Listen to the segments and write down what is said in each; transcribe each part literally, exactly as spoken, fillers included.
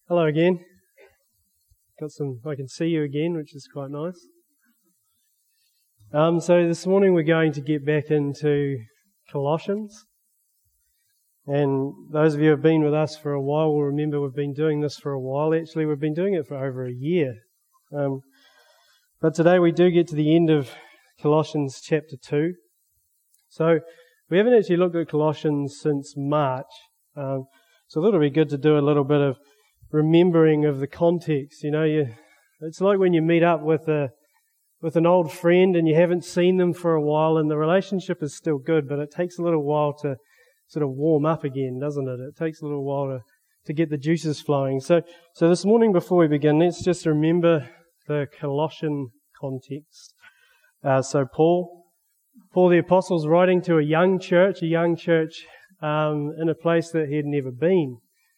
Hello again. Got some. I can see you again, which is quite nice. Um, so this morning we're going to get back into Colossians, and those of you who have been with us for a while will remember we've been doing this for a while. Actually, we've been doing it for over a year. Um, but today we do get to the end of Colossians chapter two. So we haven't actually looked at Colossians since March. Um, so I thought it'd be good to do a little bit of remembering of the context. You know, you, it's like when you meet up with a with an old friend and you haven't seen them for a while, and the relationship is still good, but it takes a little while to sort of warm up again, doesn't it? It takes a little while to, to get the juices flowing. So, so this morning before we begin, let's just remember the Colossian context. Uh, so Paul, Paul the Apostle's writing to a young church, a young church um, in a place that he had never been.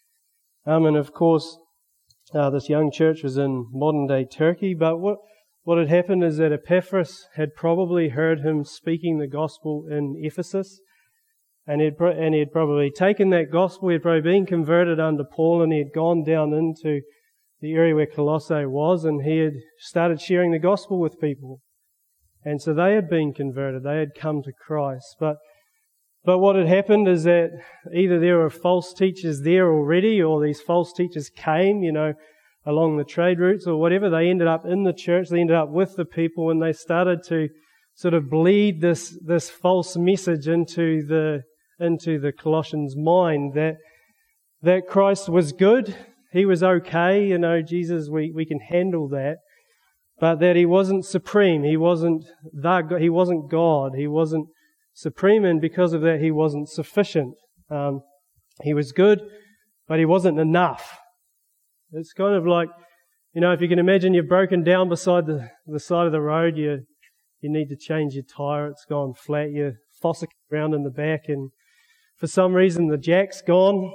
Um, and of course, uh, this young church was in modern-day Turkey. But what what had happened is that Epaphras had probably heard him speaking the gospel in Ephesus, and he'd pro- and he had probably taken that gospel. He had probably been converted under Paul, and he had gone down into the area where Colossae was, and he had started sharing the gospel with people. And so they had been converted. They had come to Christ. But But what had happened is that either there were false teachers there already, or these false teachers came, you know, along the trade routes or whatever. They ended up in the church, they ended up with the people, and they started to sort of bleed this this false message into the into the Colossians' mind that that Christ was good, He was okay, you know, Jesus, we, we can handle that, but that He wasn't supreme, He wasn't the, He wasn't God, He wasn't supreme, and because of that he wasn't sufficient. Um, he was good, but he wasn't enough. It's kind of like, you know, if you can imagine you're broken down beside the, the side of the road, you you need to change your tyre, it's gone flat, you're fossicking around in the back, and for some reason the jack's gone,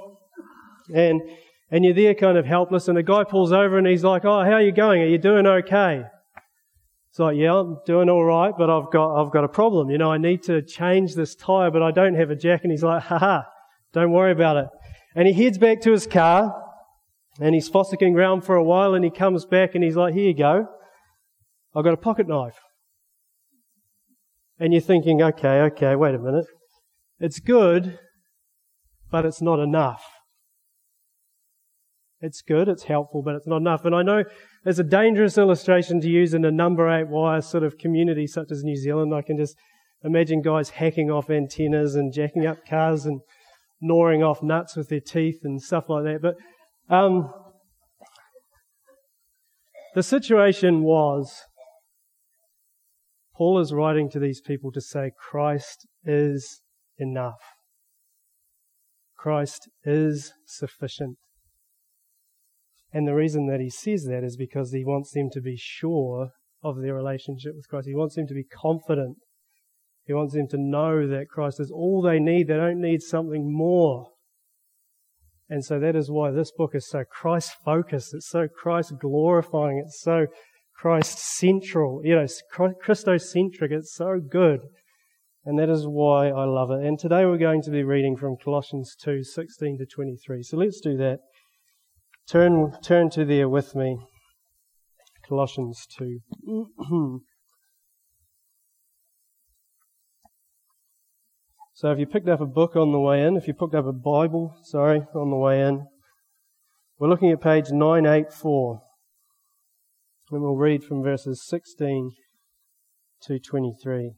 and and you're there kind of helpless, and a guy pulls over and he's like, oh, how are you going? Are you doing okay? It's like, yeah, I'm doing all right, but I've got I've got a problem. You know, I need to change this tyre, but I don't have a jack. And he's like, haha, don't worry about it. And he heads back to his car, and he's fossicking around for a while, and he comes back and he's like, here you go, I've got a pocket knife. And you're thinking, okay, okay, wait a minute. It's good, but it's not enough. It's good, it's helpful, but it's not enough. And I know it's a dangerous illustration to use in a number eight wire sort of community such as New Zealand. I can just imagine guys hacking off antennas and jacking up cars and gnawing off nuts with their teeth and stuff like that. But um, the situation was, Paul is writing to these people to say Christ is enough. Christ is sufficient. And the reason that he says that is because he wants them to be sure of their relationship with Christ. He wants them to be confident. He wants them to know that Christ is all they need. They don't need something more. And so that is why this book is so Christ-focused. It's so Christ-glorifying. It's so Christ-central. You know, Christocentric. It's so good. And that is why I love it. And today we're going to be reading from Colossians two, sixteen to twenty-three. So let's do that. Turn turn to there with me, Colossians two. So if you picked up a book on the way in, if you picked up a Bible, sorry, on the way in, we're looking at page nine eighty-four. And we'll read from verses sixteen to twenty-three.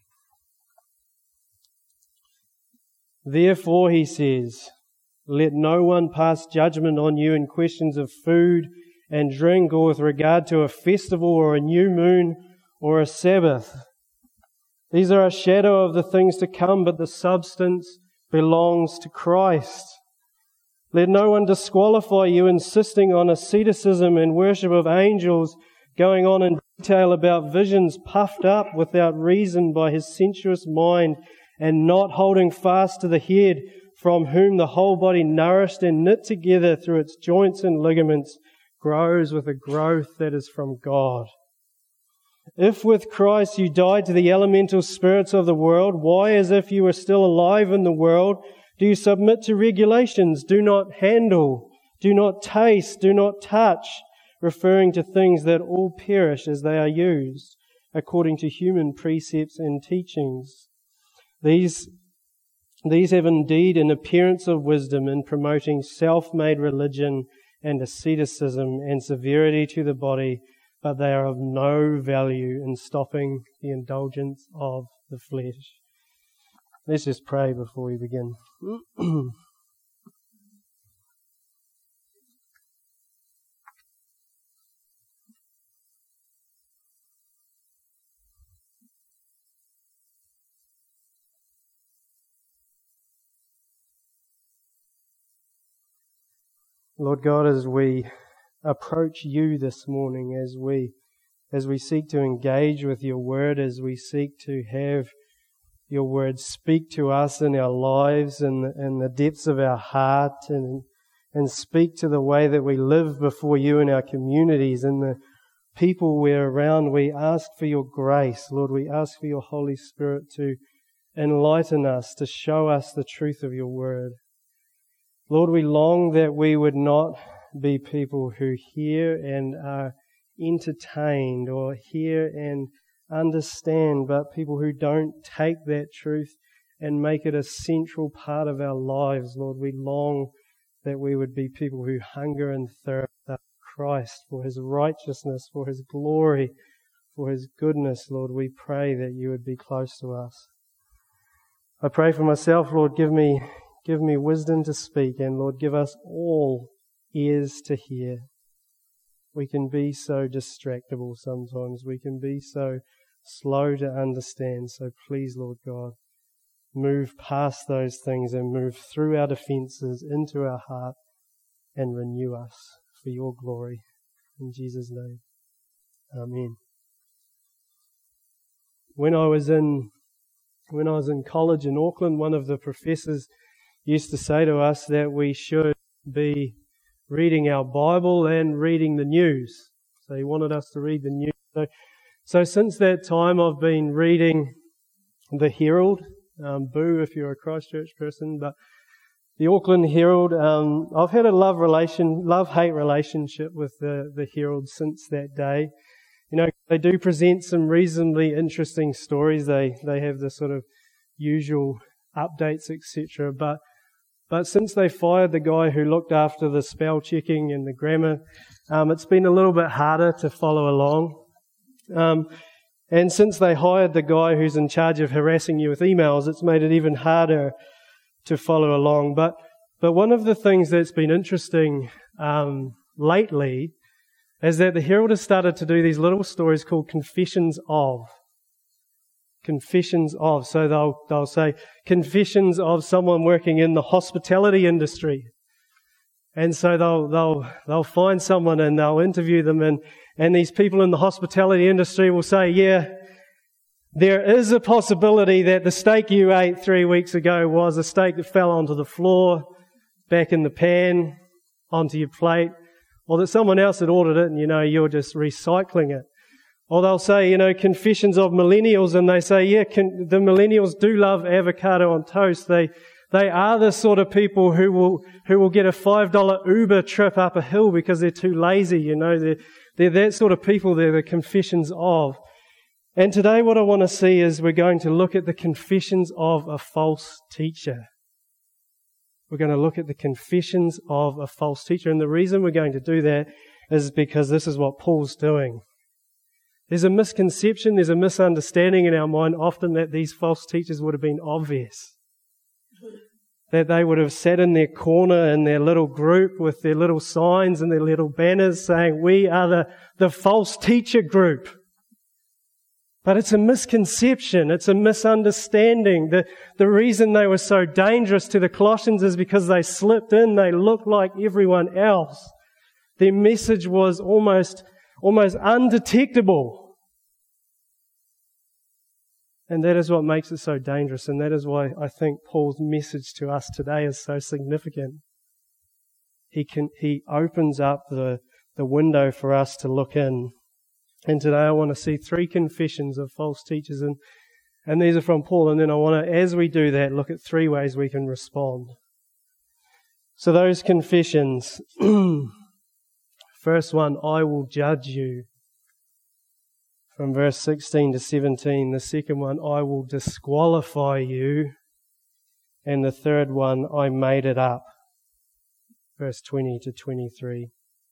Therefore, he says, let no one pass judgment on you in questions of food and drink, or with regard to a festival or a new moon or a Sabbath. These are a shadow of the things to come, but the substance belongs to Christ. Let no one disqualify you, insisting on asceticism and worship of angels, going on in detail about visions, puffed up without reason by his sensuous mind, and not holding fast to the head, from whom the whole body, nourished and knit together through its joints and ligaments, grows with a growth that is from God. If with Christ you died to the elemental spirits of the world, why, as if you were still alive in the world, do you submit to regulations? Do not handle Do not taste, do not touch, referring to things that all perish as they are used, according to human precepts and teachings. These, these have indeed an appearance of wisdom in promoting self-made religion and asceticism and severity to the body, but they are of no value in stopping the indulgence of the flesh. Let's just pray before we begin. Lord God, as we approach you this morning, as we as we seek to engage with your word, as we seek to have your word speak to us in our lives and in the depths of our heart, and and speak to the way that we live before you in our communities and the people we're around, we ask for your grace. Lord, we ask for your Holy Spirit to enlighten us, to show us the truth of your word. Lord, we long that we would not be people who hear and are entertained or hear and understand, but people who don't take that truth and make it a central part of our lives. Lord, we long that we would be people who hunger and thirst after Christ, for His righteousness, for His glory, for His goodness. Lord, we pray that you would be close to us. I pray for myself, Lord, give me Give me wisdom to speak, and Lord, give us all ears to hear. We can be so distractible sometimes. We can be so slow to understand. So please, Lord God, move past those things and move through our defences into our heart and renew us for your glory. In Jesus' name, amen. When I was in, when I was in college in Auckland, one of the professors used to say to us that we should be reading our Bible and reading the news. So he wanted us to read the news. So, so since that time, I've been reading the Herald. Um, boo if you're a Christchurch person, but the Auckland Herald. Um, I've had a love relation, love-hate relationship with the the Herald since that day. You know, they do present some reasonably interesting stories. They they have the sort of usual updates, et cetera. But But since they fired the guy who looked after the spell checking and the grammar, um, it's been a little bit harder to follow along. Um, and since they hired the guy who's in charge of harassing you with emails, it's made it even harder to follow along. But but one of the things that's been interesting um, lately is that the Herald has started to do these little stories called Confessions of. Confessions of. So they'll they'll say confessions of someone working in the hospitality industry, and so they'll they'll they'll find someone and they'll interview them, and and these people in the hospitality industry will say, yeah, there is a possibility that the steak you ate three weeks ago was a steak that fell onto the floor, back in the pan, onto your plate, or that someone else had ordered it and you know you're just recycling it. Or they'll say, you know, confessions of millennials, and they say, yeah, can, the millennials do love avocado on toast. They they are the sort of people who will who will get a five dollar Uber trip up a hill because they're too lazy. You know, they're they're that sort of people. They're the confessions of. And today, what I want to see is we're going to look at the confessions of a false teacher. We're going to look at the confessions of a false teacher, and the reason we're going to do that is because this is what Paul's doing. There's a misconception, there's a misunderstanding in our mind often that these false teachers would have been obvious. That they would have sat in their corner in their little group with their little signs and their little banners saying, we are the, the false teacher group. But it's a misconception, it's a misunderstanding. The, the reason they were so dangerous to the Colossians is because they slipped in, they looked like everyone else. Their message was almost almost undetectable. And that is what makes it so dangerous, and that is why I think Paul's message to us today is so significant. He can he opens up the, the window for us to look in. And today I want to see three confessions of false teachers, and, and these are from Paul, and then I want to, as we do that, look at three ways we can respond. So those confessions. First one, I will judge you. From verse sixteen to seventeen. The second one, I will disqualify you. And the third one, I made it up. Verse twenty to twenty-three.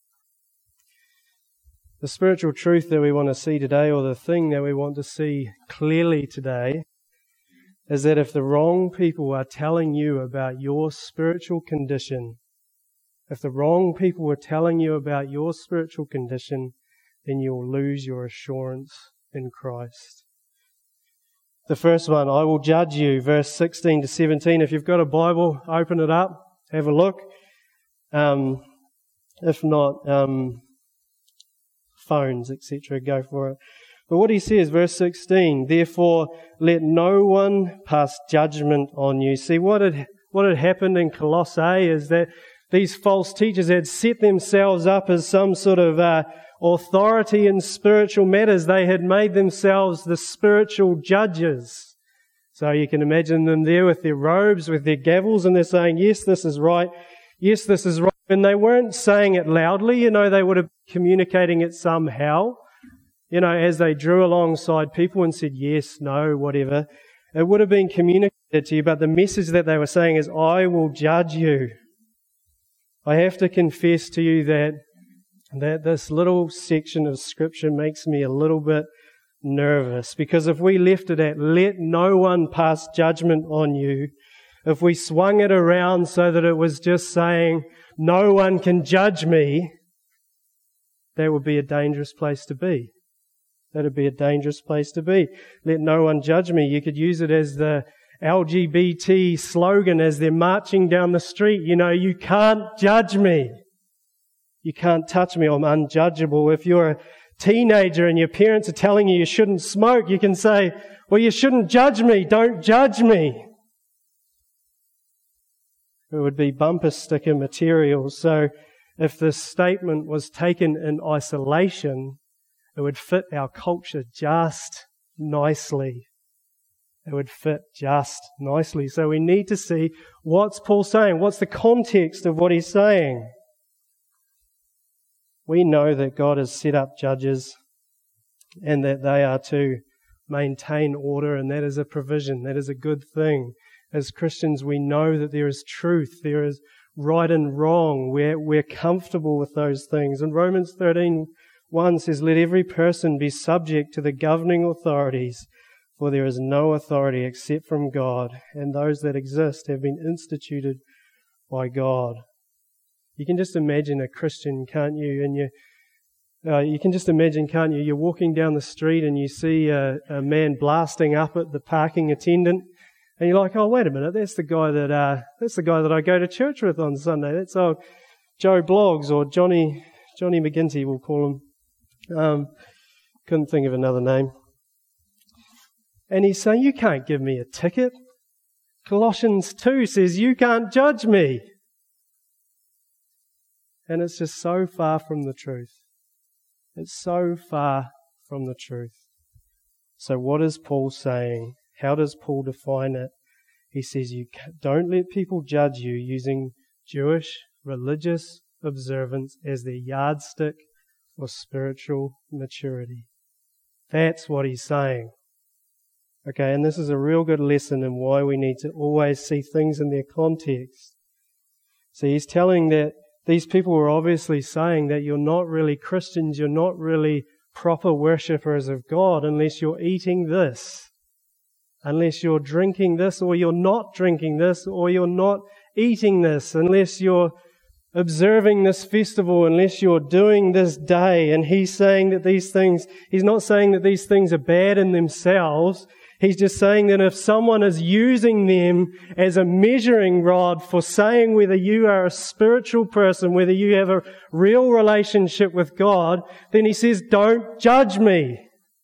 The spiritual truth that we want to see today, or the thing that we want to see clearly today, is that if the wrong people are telling you about your spiritual condition, if the wrong people are telling you about your spiritual condition, then you'll lose your assurance in Christ. The first one, I will judge you, verse sixteen to seventeen. If you've got a Bible, open it up, have a look. Um, if not, um, phones, et cetera, go for it. But what he says, verse sixteen, therefore let no one pass judgment on you. See, what had, what had happened in Colossae is that these false teachers had set themselves up as some sort of uh, authority in spiritual matters. They had made themselves the spiritual judges. So you can imagine them there with their robes, with their gavels, and they're saying, yes, this is right. Yes, this is right. And they weren't saying it loudly. You know, they would have been communicating it somehow. You know, as they drew alongside people and said, yes, no, whatever. It would have been communicated to you. But the message that they were saying is, I will judge you. I have to confess to you that that this little section of Scripture makes me a little bit nervous, because if we left it at, let no one pass judgment on you, if we swung it around so that it was just saying, no one can judge me, that would be a dangerous place to be. That would be a dangerous place to be. Let no one judge me. You could use it as the L G B T slogan as they're marching down the street. You know, you can't judge me. You can't touch me. I'm unjudgeable. If you're a teenager and your parents are telling you you shouldn't smoke, you can say, well, you shouldn't judge me. Don't judge me. It would be bumper sticker material. So if this statement was taken in isolation, it would fit our culture just nicely. It would fit just nicely. So we need to see, what's Paul saying? What's the context of what he's saying? We know that God has set up judges and that they are to maintain order, and that is a provision. That is a good thing. As Christians, we know that there is truth, there is right and wrong. We're, we're comfortable with those things. And Romans thirteen one says, let every person be subject to the governing authorities, for there is no authority except from God, and those that exist have been instituted by God. You can just imagine a Christian, can't you? And you, uh, you can just imagine, can't you? You're walking down the street and you see a, a man blasting up at the parking attendant, and you're like, "Oh, wait a minute! That's the guy that uh, that's the guy that I go to church with on Sunday. That's old Joe Bloggs or Johnny Johnny McGinty, we'll call him." Um, couldn't think of another name. And he's saying, you can't give me a ticket. Colossians two says, you can't judge me. And it's just so far from the truth. It's so far from the truth. So what is Paul saying? How does Paul define it? He says, you don't let people judge you using Jewish religious observance as their yardstick for spiritual maturity. That's what he's saying. Okay, and this is a real good lesson in why we need to always see things in their context. So he's telling that these people were obviously saying that you're not really Christians, you're not really proper worshippers of God unless you're eating this, unless you're drinking this, or you're not drinking this, or you're not eating this, unless you're observing this festival, unless you're doing this day. And he's saying that these things, he's not saying that these things are bad in themselves. He's just saying that if someone is using them as a measuring rod for saying whether you are a spiritual person, whether you have a real relationship with God, then he says, don't judge me.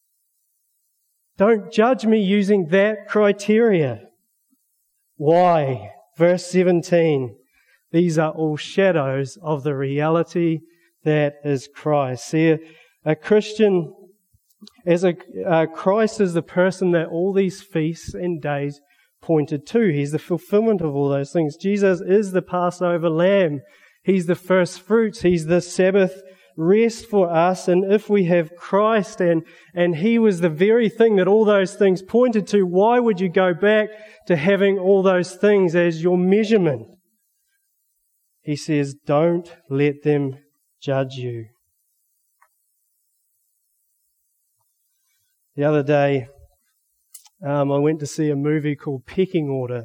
Don't judge me using that criteria. Why? Verse seventeen. These are all shadows of the reality that is Christ. See, a, a Christian, as a uh, Christ is the person that all these feasts and days pointed to. He's the fulfillment of all those things. Jesus is the Passover lamb. He's the first fruits. He's the Sabbath rest for us. And if we have Christ and, and He was the very thing that all those things pointed to, why would you go back to having all those things as your measurement? He says, don't let them judge you. The other day, um, I went to see a movie called Pecking Order.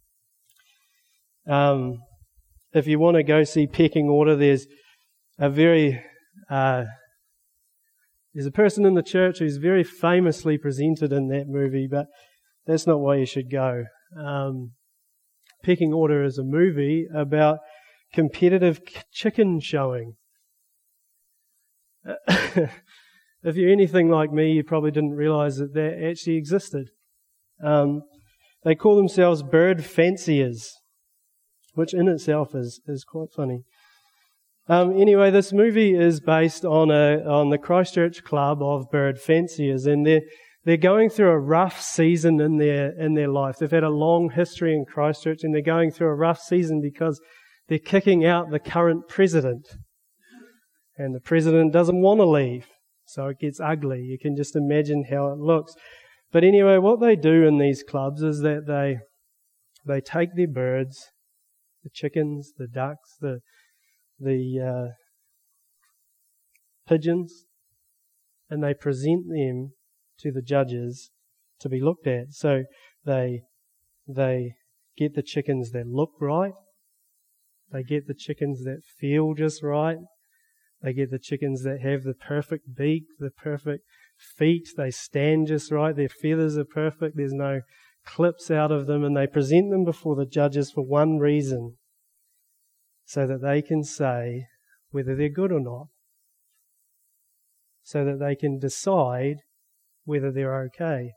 Um, if you want to go see Pecking Order, there's a very uh, there's a person in the church who's very famously presented in that movie, but that's not why you should go. Um, Pecking Order is a movie about competitive chicken showing. If you're anything like me, you probably didn't realize that that actually existed. Um, they call themselves bird fanciers, which in itself is, is quite funny. Um, anyway, this movie is based on a on the Christchurch Club of bird fanciers, and they're they're going through a rough season in their in their life. They've had a long history in Christchurch, and they're going through a rough season because they're kicking out the current president, and the president doesn't want to leave. So it gets ugly. You can just imagine how it looks. But anyway, what they do in these clubs is that they they take their birds, the chickens, the ducks, the the uh, pigeons, and they present them to the judges to be looked at. So they they get the chickens that look right. They get the chickens that feel just right. They get the chickens that have the perfect beak, the perfect feet. They stand just right. Their feathers are perfect. There's no clips out of them. And they present them before the judges for one reason, so that they can say whether they're good or not. So that they can decide whether they're okay.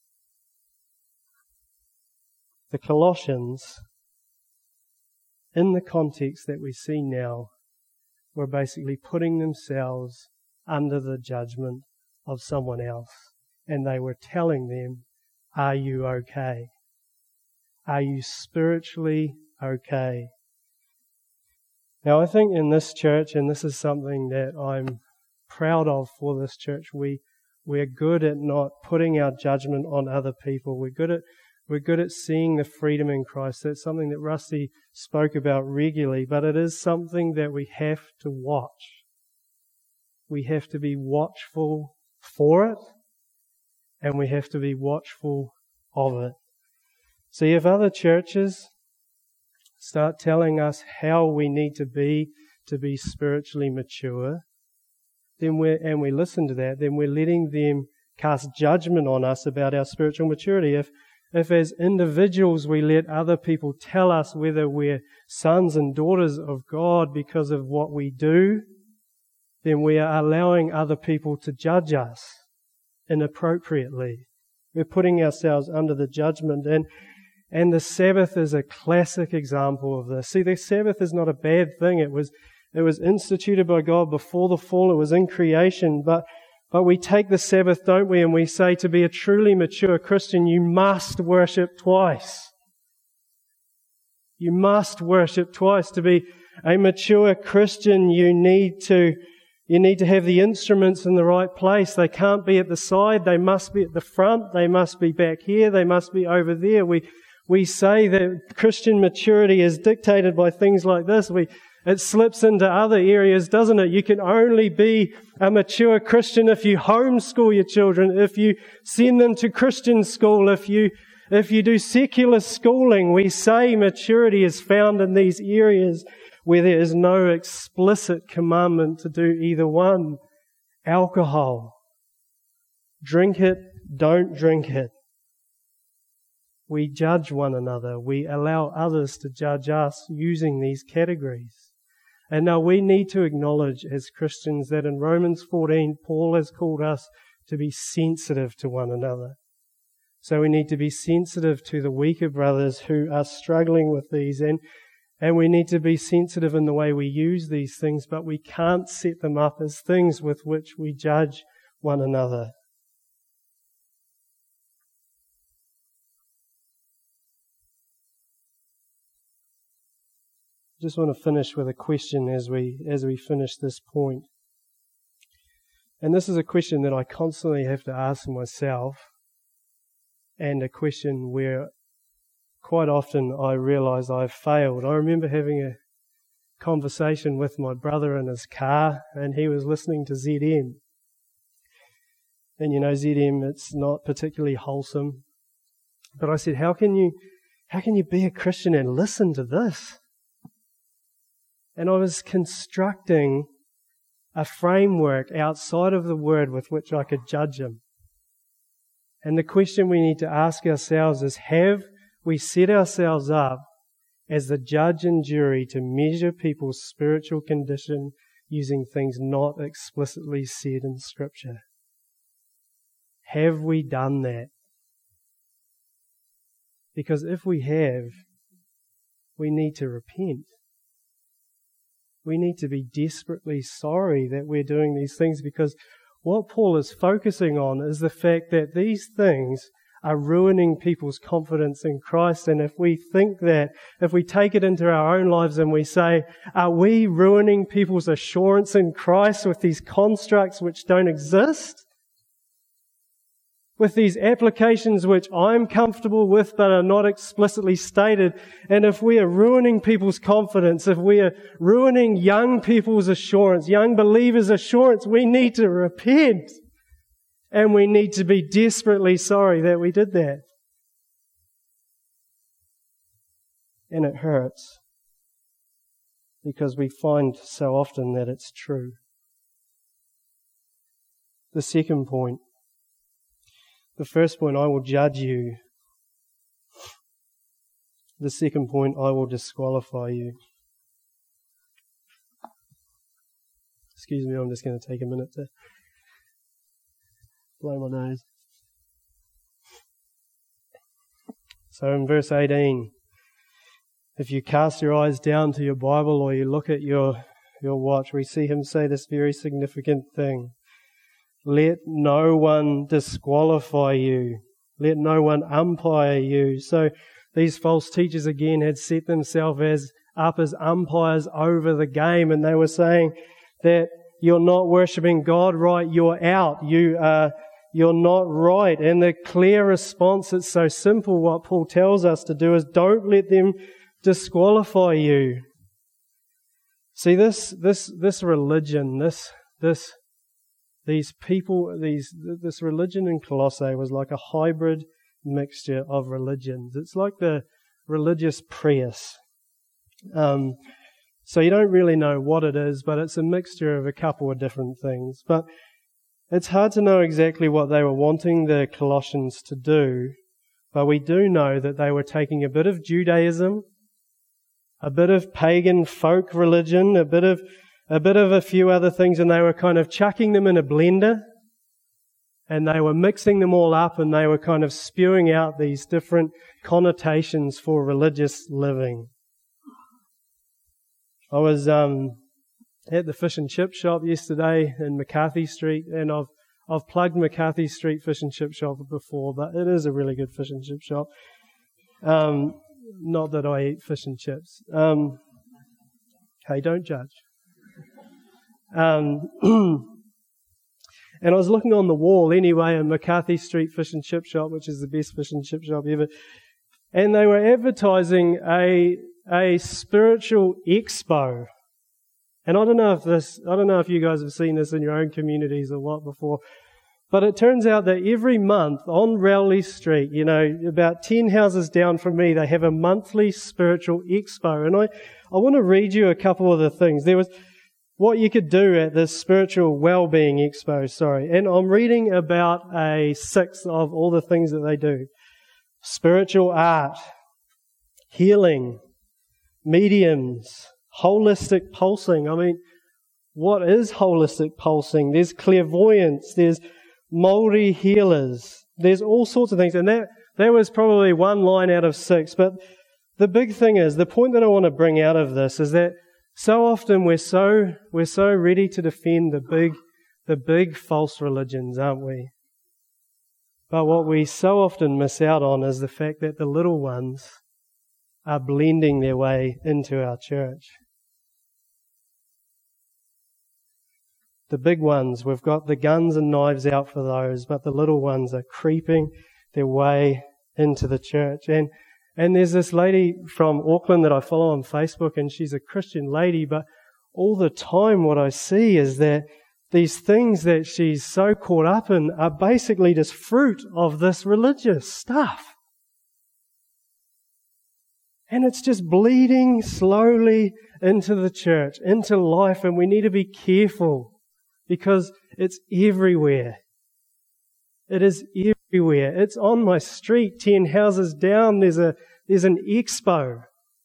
The Colossians, in the context that we see now, were basically putting themselves under the judgment of someone else. And they were telling them, are you okay? Are you spiritually okay? Now I think in this church, and this is something that I'm proud of for this church, we, we're good at not putting our judgment on other people. We're good at We're good at seeing the freedom in Christ. That's something that Rusty spoke about regularly, but it is something that we have to watch. We have to be watchful for it, and we have to be watchful of it. See, if other churches start telling us how we need to be to be spiritually mature, then we're, and we listen to that, then we're letting them cast judgment on us about our spiritual maturity. If If as individuals we let other people tell us whether we're sons and daughters of God because of what we do, then we are allowing other people to judge us inappropriately. We're putting ourselves under the judgment. And, and the Sabbath is a classic example of this. See, the Sabbath is not a bad thing. It was, it was instituted by God before the fall. It was in creation. But But we take the Sabbath, don't we, and we say to be a truly mature Christian, you must worship twice. You must worship twice. To be a mature Christian, you need to, you need to have the instruments in the right place. They can't be at the side. They must be at the front. They must be back here. They must be over there. We, we say that Christian maturity is dictated by things like this. We, It slips into other areas, doesn't it? You can only be a mature Christian if you homeschool your children, if you send them to Christian school, if you if you do secular schooling. We say maturity is found in these areas where there is no explicit commandment to do either one. Alcohol. Drink it, don't drink it. We judge one another. We allow others to judge us using these categories. And now we need to acknowledge as Christians that in Romans fourteen, Paul has called us to be sensitive to one another. So we need to be sensitive to the weaker brothers who are struggling with these, and, and we need to be sensitive in the way we use these things, but we can't set them up as things with which we judge one another. just want to finish with a question as we as we finish this point. And this is a question that I constantly have to ask myself, and a question where quite often I realise I've failed. I remember having a conversation with my brother in his car, and he was listening to Z M. And you know, Z M, it's not particularly wholesome. But I said, how can you, how can you be a Christian and listen to this? And I was constructing a framework outside of the Word with which I could judge him. And the question we need to ask ourselves is, have we set ourselves up as the judge and jury to measure people's spiritual condition using things not explicitly said in Scripture? Have we done that? Because if we have, we need to repent. We need to be desperately sorry that we're doing these things, because what Paul is focusing on is the fact that these things are ruining people's confidence in Christ. And if we think that, if we take it into our own lives and we say, are we ruining people's assurance in Christ with these constructs which don't exist? With these applications which I'm comfortable with but are not explicitly stated. And if we are ruining people's confidence, if we are ruining young people's assurance, young believers' assurance, we need to repent. And we need to be desperately sorry that we did that. And it hurts, because we find so often that it's true. The second point. The first point, I will judge you. The second point, I will disqualify you. Excuse me, I'm just going to take a minute to blow my nose. So in verse eighteen, if you cast your eyes down to your Bible or you look at your, your watch, we see him say this very significant thing. Let no one disqualify you. Let no one umpire you. So these false teachers again had set themselves as up as umpires over the game, and they were saying that you're not worshipping God right, you're out. You are, you're not right. And the clear response, it's so simple, what Paul tells us to do is don't let them disqualify you. See, this this this religion, this this These people, these this religion in Colossae was like a hybrid mixture of religions. It's like the religious Prius. Um, so you don't really know what it is, but it's a mixture of a couple of different things. But it's hard to know exactly what they were wanting the Colossians to do. But we do know that they were taking a bit of Judaism, a bit of pagan folk religion, a bit of A bit of a few other things, and they were kind of chucking them in a blender, and they were mixing them all up, and they were kind of spewing out these different connotations for religious living. I was um, at the fish and chip shop yesterday in McCarthy Street, and I've I've plugged McCarthy Street fish and chip shop before, but it is a really good fish and chip shop. Um, not that I eat fish and chips. Um, hey, don't judge. Um, and I was looking on the wall anyway in McCarthy Street Fish and Chip Shop, which is the best fish and chip shop ever, and they were advertising a a spiritual expo. And I don't know if this, I don't know if you guys have seen this in your own communities or what before, but it turns out that every month on Rowley Street, you know, about ten houses down from me, they have a monthly spiritual expo. And I, I want to read you a couple of the things. There was what you could do at this spiritual well-being expo, sorry. And I'm reading about a sixth of all the things that they do. Spiritual art, healing, mediums, holistic pulsing. I mean, what is holistic pulsing? There's clairvoyance, there's Māori healers, there's all sorts of things. And that, that was probably one line out of six. But the big thing is, the point that I want to bring out of this is that so often we're so we're so ready to defend the big the big false religions, aren't we? But what we so often miss out on is the fact that the little ones are blending their way into our church. The big ones, we've got the guns and knives out for those, but the little ones are creeping their way into the church. And and there's this lady from Auckland that I follow on Facebook, and she's a Christian lady, but all the time what I see is that these things that she's so caught up in are basically just fruit of this religious stuff. And it's just bleeding slowly into the church, into life, and we need to be careful because it's everywhere. It is everywhere. It's on my street, ten houses down, there's a there's an expo.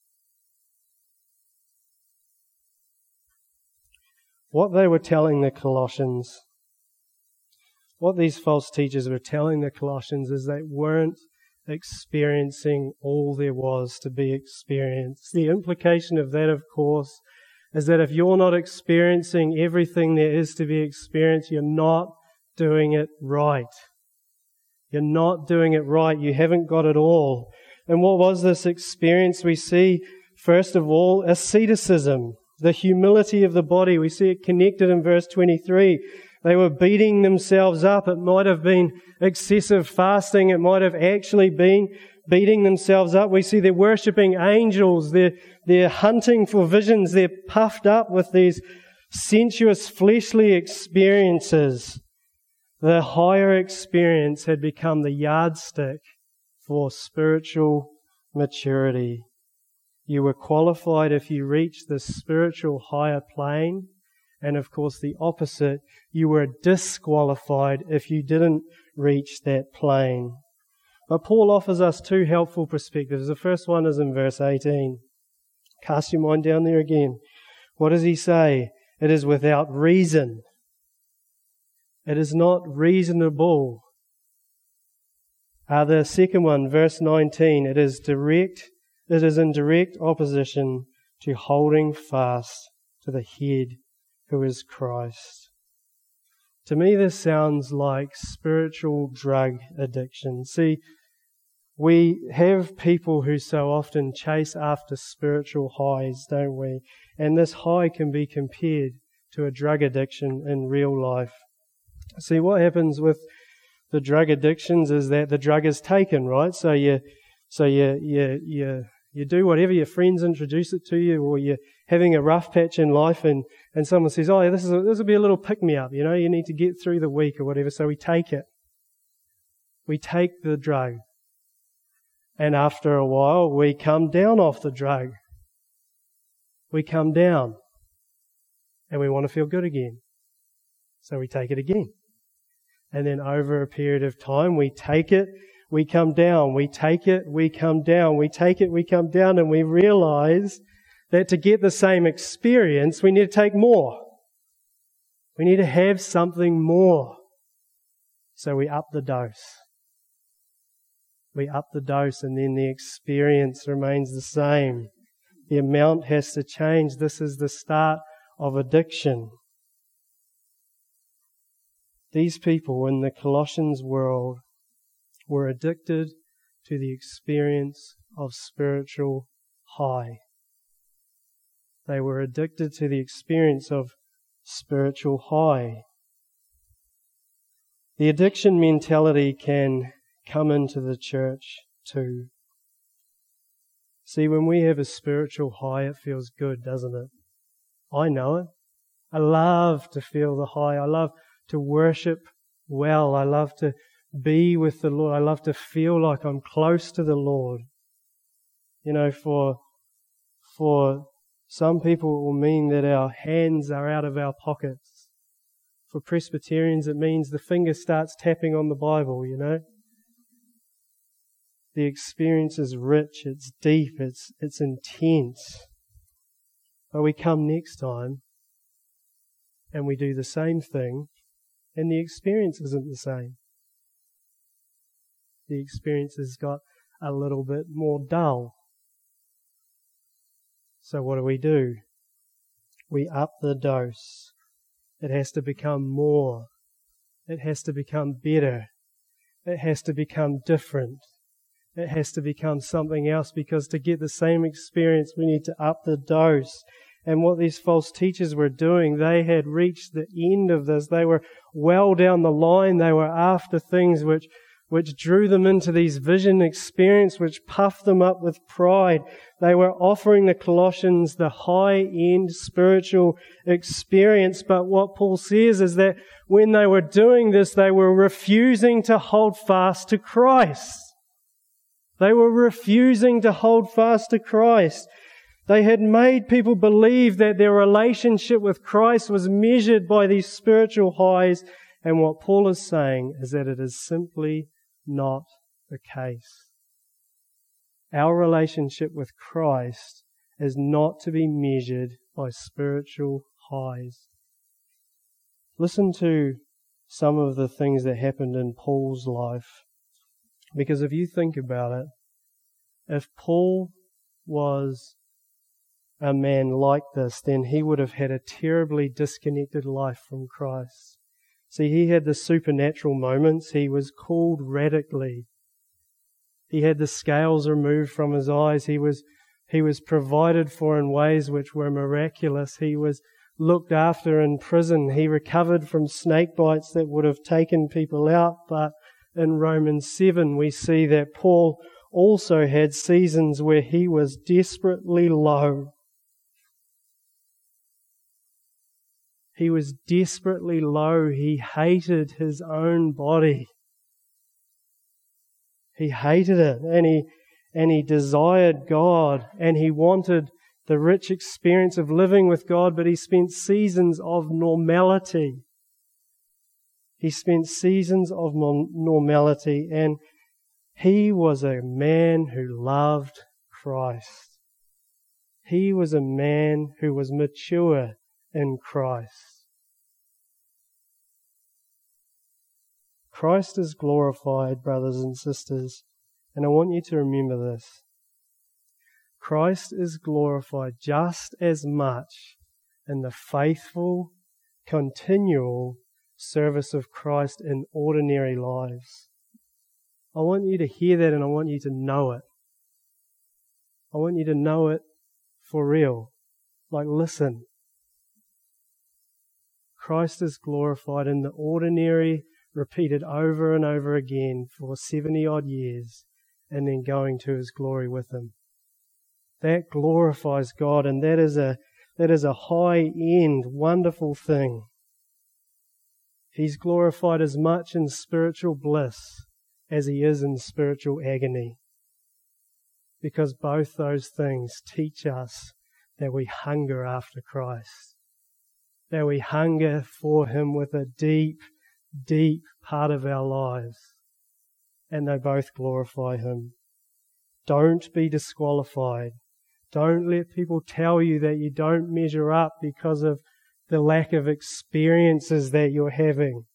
What they were telling the Colossians, what these false teachers were telling the Colossians is they weren't experiencing all there was to be experienced. The implication of that, of course, is that if you're not experiencing everything there is to be experienced, you're not doing it right. You're not doing it right. You haven't got it all. And what was this experience? We see, first of all, asceticism, the humility of the body. We see it connected in verse twenty-three. They were beating themselves up. It might have been excessive fasting. It might have actually been beating themselves up. We see they're worshipping angels. They're, they're hunting for visions. They're puffed up with these sensuous, fleshly experiences. The higher experience had become the yardstick for spiritual maturity. You were qualified if you reached the spiritual higher plane, and of course the opposite, you were disqualified if you didn't reach that plane. But Paul offers us two helpful perspectives. The first one is in verse eighteen. Cast your mind down there again. What does he say? It is without reason. It is not reasonable. Uh, the second one, verse nineteen, it is direct, it is in direct opposition to holding fast to the head who is Christ. To me, this sounds like spiritual drug addiction. See, we have people who so often chase after spiritual highs, don't we? And this high can be compared to a drug addiction in real life. See, what happens with the drug addictions is that the drug is taken, right? So you, so you, you, you, you do whatever your friends introduce it to you, or you're having a rough patch in life, and, and someone says, "Oh, this is a, this will be a little pick me up, you know. You need to get through the week or whatever." So we take it. We take the drug, and after a while, we come down off the drug. We come down, and we want to feel good again. So we take it again. And then over a period of time, we take it, we come down, we take it, we come down, we take it, we come down, and we realize that to get the same experience, we need to take more. We need to have something more. So we up the dose. We up the dose, and then the experience remains the same. The amount has to change. This is the start of addiction. These people in the Colossians world were addicted to the experience of spiritual high. They were addicted to the experience of spiritual high. The addiction mentality can come into the church too. See, when we have a spiritual high, it feels good, doesn't it? I know it. I love to feel the high. I love to worship well. I love to be with the Lord. I love to feel like I'm close to the Lord. You know, for for some people it will mean that our hands are out of our pockets. For Presbyterians it means the finger starts tapping on the Bible, you know. The experience is rich, it's deep, it's it's intense. But we come next time and we do the same thing, and the experience isn't the same. The experience has got a little bit more dull. So what do we do? We up the dose. It has to become more. It has to become better. It has to become different. it has to become something else, because to get the same experience, we need to up the dose. And what these false teachers were doing, they had reached the end of this. They were well down the line. They were after things which which drew them into these vision experience, which puffed them up with pride. They were offering the Colossians the high-end spiritual experience. But what Paul says is that when they were doing this, they were refusing to hold fast to Christ. They were refusing to hold fast to Christ. They had made people believe that their relationship with Christ was measured by these spiritual highs. And what Paul is saying is that it is simply not the case. Our relationship with Christ is not to be measured by spiritual highs. Listen to some of the things that happened in Paul's life. Because if you think about it, if Paul was a man like this, then he would have had a terribly disconnected life from Christ. See, he had the supernatural moments. He was called radically. He had the scales removed from his eyes. He was, he was provided for in ways which were miraculous. He was looked after in prison. He recovered from snake bites that would have taken people out. But in Romans seven, we see that Paul also had seasons where he was desperately low. He was desperately low. He hated his own body. He hated it, and he and he desired God, and he wanted the rich experience of living with God, but he spent seasons of normality. He spent seasons of normality, and he was a man who loved Christ. He was a man who was mature in Christ. Christ is glorified, brothers and sisters, and I want you to remember this. Christ is glorified just as much in the faithful, continual service of Christ in ordinary lives. I want you to hear that, and I want you to know it. I want you to know it for real. Like, listen. Christ is glorified in the ordinary, repeated over and over again for seventy odd years, and then going to His glory with Him. That glorifies God, and that is a that is a high-end, wonderful thing. He's glorified as much in spiritual bliss as He is in spiritual agony, because both those things teach us that we hunger after Christ, that we hunger for Him with a deep, deep part of our lives, and they both glorify Him. Don't be disqualified. Don't let people tell you that you don't measure up because of the lack of experiences that you're having.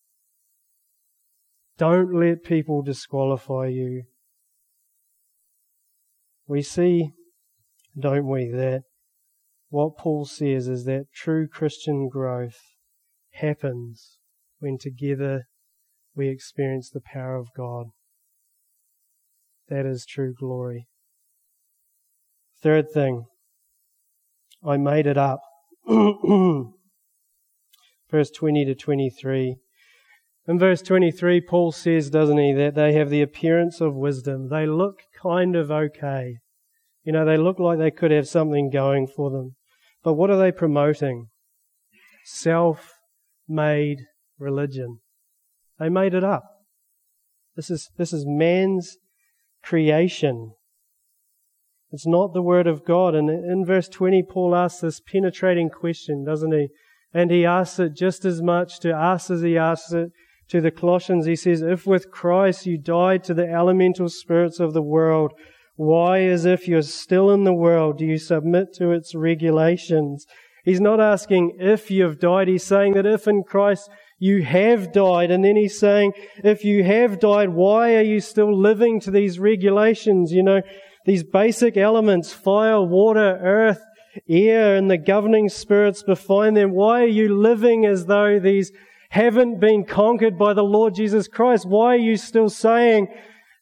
Don't let people disqualify you. We see, don't we, that what Paul says is that true Christian growth happens when together we experience the power of God. That is true glory. Third thing, I made it up. Verse twenty to twenty-three. In verse twenty-three, Paul says, doesn't he, that they have the appearance of wisdom. They look kind of okay. You know, they look like they could have something going for them. But what are they promoting? Self-made religion. They made it up. This is, this is man's creation. It's not the Word of God. And in verse twenty, Paul asks this penetrating question, doesn't he? And he asks it just as much to us as he asks it to the Colossians. He says, if with Christ you died to the elemental spirits of the world, why, as if you're still in the world, do you submit to its regulations? He's not asking if you've died. He's saying that if in Christ you have died. And then he's saying, if you have died, why are you still living to these regulations? You know, these basic elements, fire, water, earth, air, and the governing spirits behind them. Why are you living as though these haven't been conquered by the Lord Jesus Christ? Why are you still saying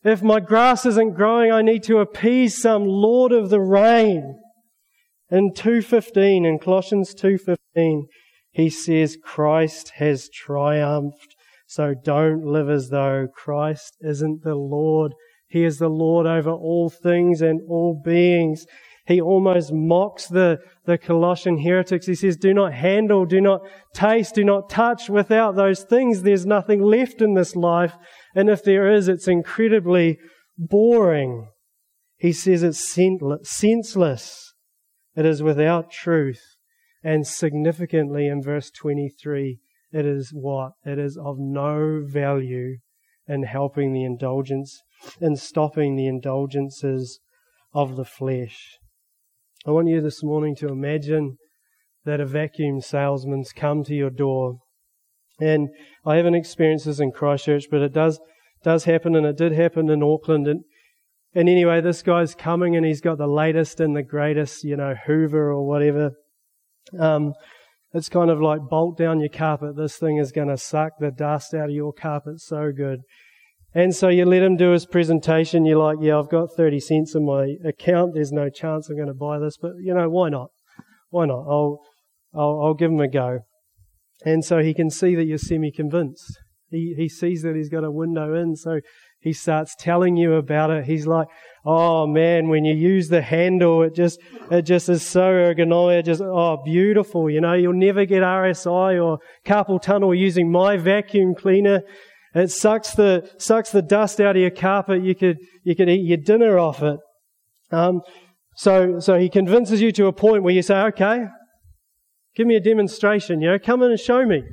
If my grass isn't growing, I need to appease some Lord of the rain. In two fifteen, in Colossians two fifteen, he says, Christ has triumphed, so don't live as though Christ isn't the Lord. He is the Lord over all things and all beings. He almost mocks the, the Colossian heretics. He says, do not handle, do not taste, do not touch. Without those things, there's nothing left in this life. And if there is, it's incredibly boring. He says it's senseless. It is without truth. And significantly in verse twenty-three, it is what? It is of no value in helping the indulgence, in stopping the indulgences of the flesh. I want you this morning to imagine that a vacuum salesman's come to your door. And I haven't experienced this in Christchurch, but it does does happen, and it did happen in Auckland. And, and anyway, this guy's coming and he's got the latest and the greatest, you know, Hoover or whatever. Um, it's kind of like bolt down your carpet. This thing is going to suck the dust out of your carpet so good. And so you let him do his presentation. You're like, yeah, I've got thirty cents in my account. There's no chance I'm going to buy this. But, you know, why not? Why not? I'll, I'll, I'll give him a go. And so he can see that you're semi-convinced. He, he sees that he's got a window in. So he starts telling you about it. He's like, oh man, when you use the handle, it just, it just is so ergonomic. It just, oh, beautiful. You know, you'll never get R S I or carpal tunnel using my vacuum cleaner. It sucks the sucks the dust out of your carpet. You could you could eat your dinner off it. Um, so so he convinces you to a point where you say, okay, give me a demonstration. You know, come in and show me.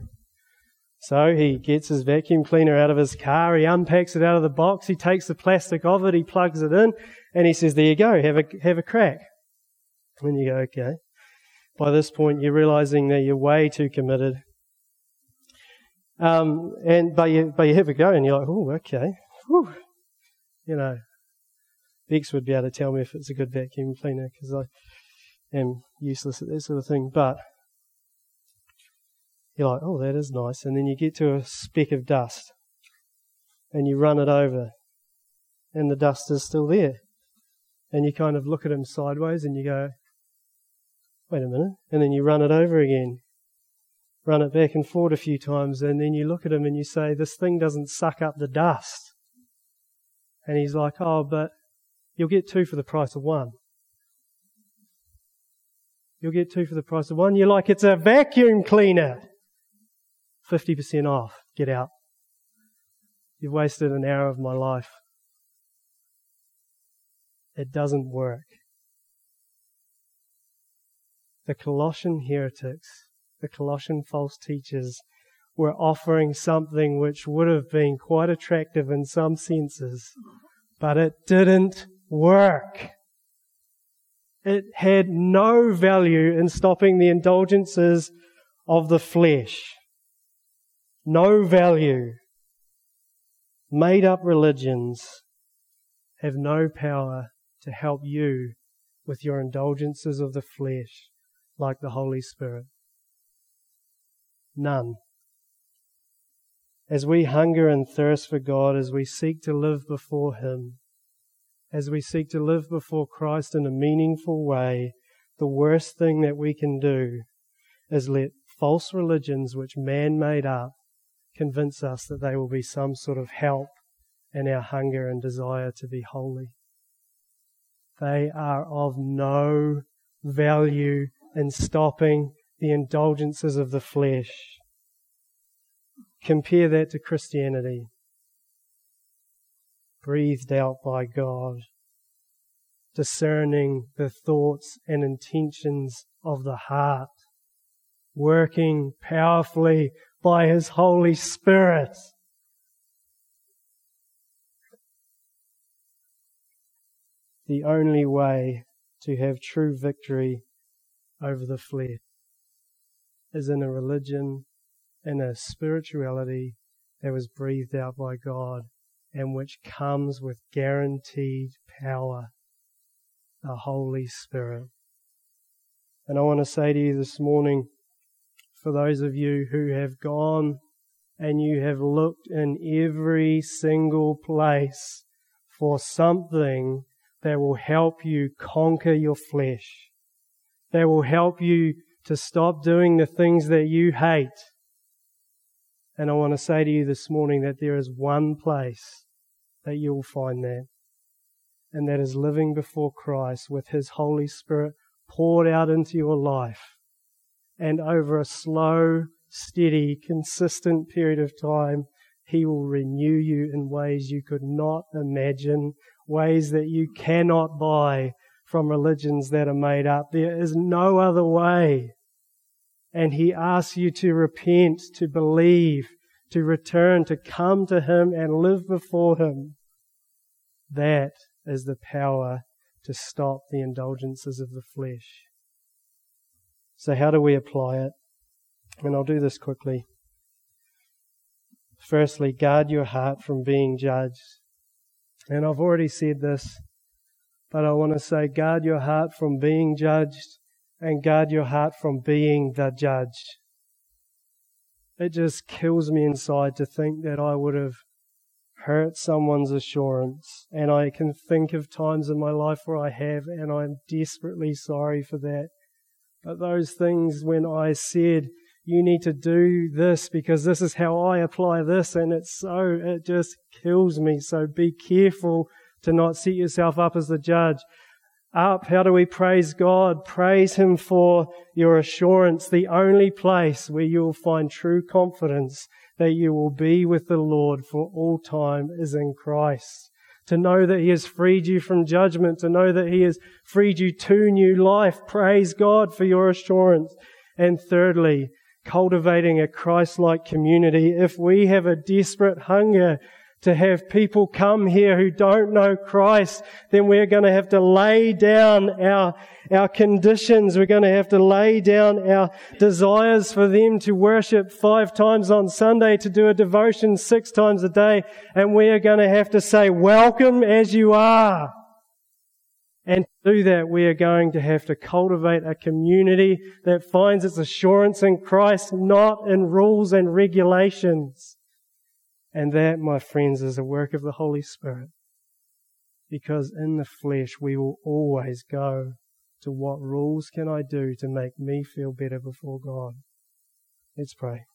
So he gets his vacuum cleaner out of his car. He unpacks it out of the box. He takes the plastic off it. He plugs it in, and he says, "There you go. Have a have a crack." And you go, okay. By this point, you're realizing that you're way too committed. Um, and but you but you have a go, and you're like, oh, okay, whew. You know, Bex would be able to tell me if it's a good vacuum cleaner because I am useless at that sort of thing. But you're like, oh, that is nice, and then you get to a speck of dust, and you run it over, and the dust is still there, and you kind of look at him sideways, and you go, wait a minute, and then you run it over again. Run it back and forth a few times, and then you look at him and you say, this thing doesn't suck up the dust. And he's like, oh, but you'll get two for the price of one. You'll get two for the price of one. You're like, it's a vacuum cleaner. fifty percent off. Get out. You've wasted an hour of my life. It doesn't work. The Colossian heretics, the Colossian false teachers, were offering something which would have been quite attractive in some senses, but it didn't work. It had no value in stopping the indulgences of the flesh. No value. Made-up religions have no power to help you with your indulgences of the flesh like the Holy Spirit. None. As we hunger and thirst for God, as we seek to live before Him, as we seek to live before Christ in a meaningful way, the worst thing that we can do is let false religions which man made up convince us that they will be some sort of help in our hunger and desire to be holy. They are of no value in stopping the indulgences of the flesh. Compare that to Christianity, breathed out by God, discerning the thoughts and intentions of the heart, working powerfully by His Holy Spirit. The only way to have true victory over the flesh is in a religion, in a spirituality that was breathed out by God and which comes with guaranteed power, the Holy Spirit. And I want to say to you this morning, for those of you who have gone and you have looked in every single place for something that will help you conquer your flesh, that will help you to stop doing the things that you hate. And I want to say to you this morning that there is one place that you will find that, and that is living before Christ with His Holy Spirit poured out into your life. And over a slow, steady, consistent period of time, He will renew you in ways you could not imagine, ways that you cannot buy from religions that are made up. There is no other way. And He asks you to repent, to believe, to return, to come to Him and live before Him. That is the power to stop the indulgences of the flesh. So how do we apply it? And I'll do this quickly. Firstly, guard your heart from being judged. And I've already said this, but I want to say guard your heart from being judged and guard your heart from being the judged. It just kills me inside to think that I would have hurt someone's assurance. And I can think of times in my life where I have, and I'm desperately sorry for that. But those things when I said, you need to do this because this is how I apply this, and it's so, it just kills me. So be careful to not set yourself up as the judge. Up, how do we praise God? Praise Him for your assurance, the only place where you will find true confidence that you will be with the Lord for all time is in Christ. To know that He has freed you from judgment, to know that He has freed you to new life. Praise God for your assurance. And thirdly, cultivating a Christ-like community. If we have a desperate hunger to have people come here who don't know Christ, then we're going to have to lay down our, our conditions. We're going to have to lay down our desires for them to worship five times on Sunday, to do a devotion six times a day. And we are going to have to say, welcome as you are. And to do that, we are going to have to cultivate a community that finds its assurance in Christ, not in rules and regulations. And that, my friends, is a work of the Holy Spirit. Because in the flesh, we will always go to what rules can I do to make me feel better before God. Let's pray.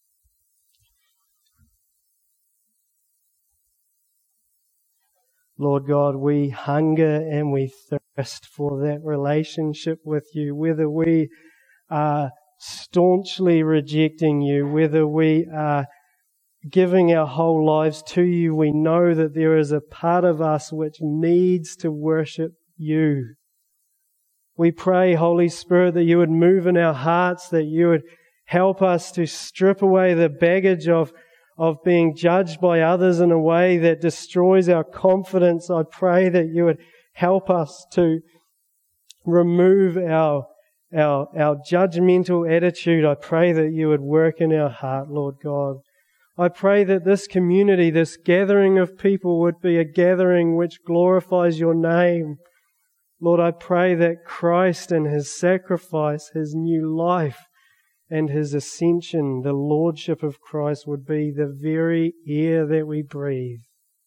Lord God, we hunger and we thirst for that relationship with You, whether we are staunchly rejecting You, whether we are giving our whole lives to You, we know that there is a part of us which needs to worship You. We pray, Holy Spirit, that You would move in our hearts, that You would help us to strip away the baggage of, of being judged by others in a way that destroys our confidence. I pray that You would help us to remove our, our, our judgmental attitude. I pray that You would work in our heart, Lord God. I pray that this community, this gathering of people would be a gathering which glorifies Your name. Lord, I pray that Christ and His sacrifice, His new life and His ascension, the Lordship of Christ would be the very air that we breathe.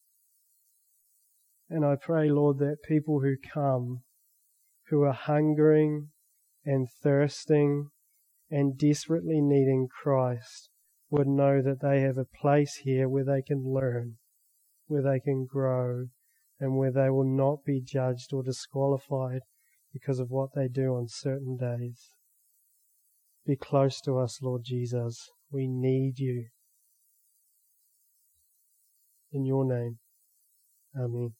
And I pray, Lord, that people who come, who are hungering and thirsting and desperately needing Christ, would know that they have a place here where they can learn, where they can grow, and where they will not be judged or disqualified because of what they do on certain days. Be close to us, Lord Jesus. We need You. In Your name, Amen.